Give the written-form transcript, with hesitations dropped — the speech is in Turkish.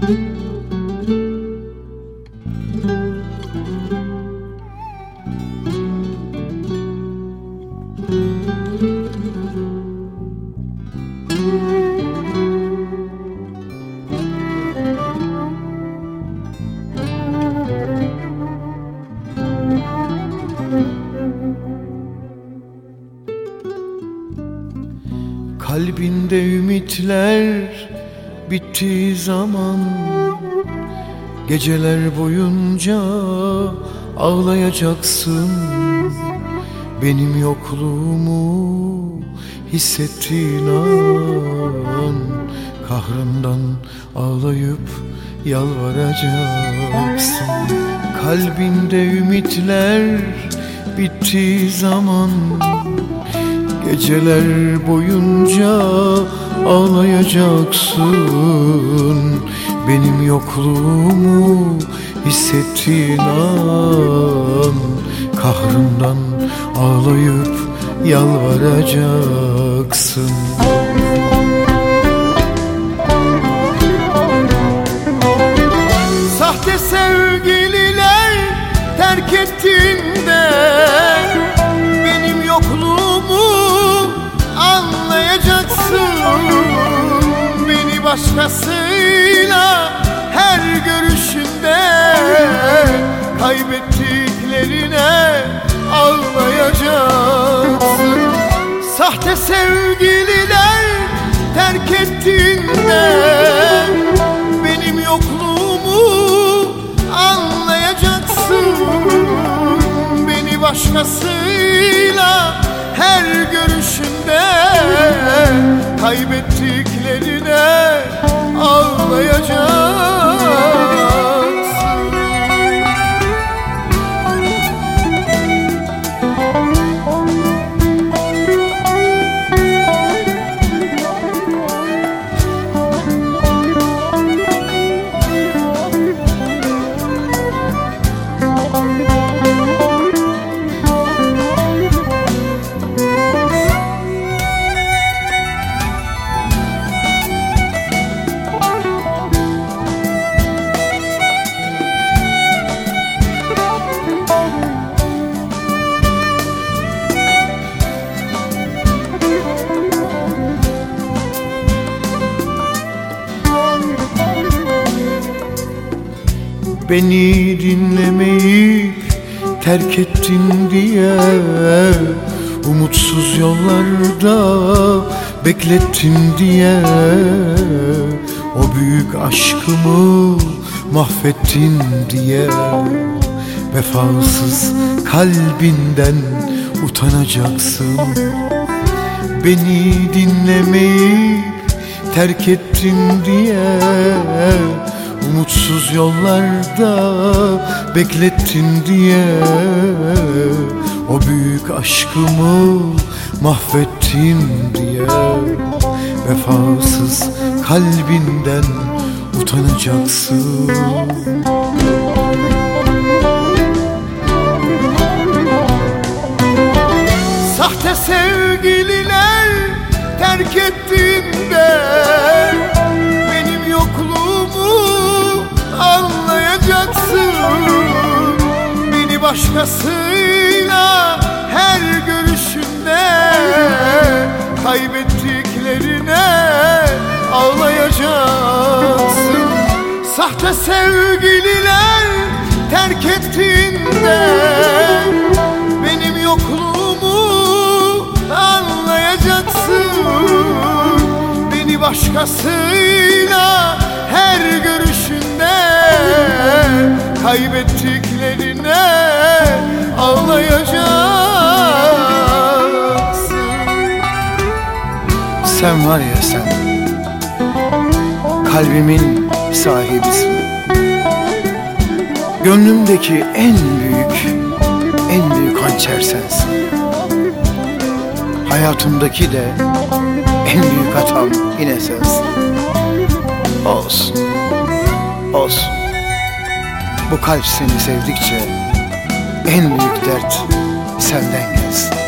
Kalbinde ümitler bittiği zaman geceler boyunca ağlayacaksın. Benim yokluğumu hissettiğin an kahrından ağlayıp yalvaracaksın. Kalbinde ümitler bittiği zaman geceler boyunca ağlayacaksın. Benim yokluğumu hissettiğin an kahrından ağlayıp yalvaracaksın. Sahte sevgililer terk ettiğinde benim yokluğumu anlayacaksın. Beni başkasıyla her görüşünde kaybettiklerine ağlayacaksın. Sahte sevgililer terk ettiğinde benim yokluğumu anlayacaksın. Beni başkasıyla her görüşünde kaybettiklerine ağlayacaksın. Beni dinlemeyip terk ettin diye umutsuz yollarda beklettin diye o büyük aşkımı mahvettin diye vefasız kalbinden utanacaksın. Beni dinlemeyip terk ettin diye umutsuz yollarda beklettin diye o büyük aşkımı mahvettin diye vefasız kalbinden utanacaksın. Sahte sevgililer terk ettiğinde benim yokluğumu anlayacaksın. Beni başkasıyla her görüşünde kaybettiklerine ağlayacaksın. Sahte sevgililer terk ettiğinde benim yokluğumu anlayacaksın. Beni başkasıyla her görüşünde kaybettiklerine ağlayacaksın. Sen var ya sen, kalbimin sahibisin. Gönlümdeki en büyük hançer sensin. Hayatımdaki de en büyük hatam yine sensin. Olsun, olsun. Bu kalp seni sevdikçe en büyük dert senden gelsin.